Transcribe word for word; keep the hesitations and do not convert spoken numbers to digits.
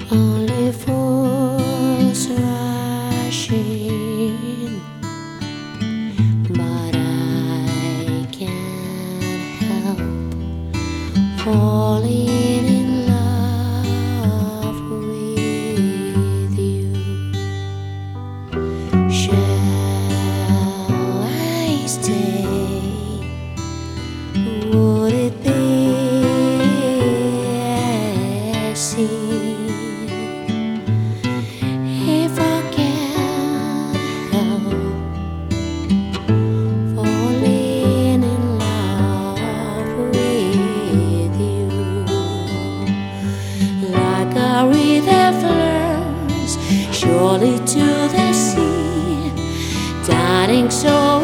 Only fools rushing, but I can't help falling in love with you. Shall I stay? Would it be a sin if I can't help falling in love with you? Like a river flows surely to the sea, darling, so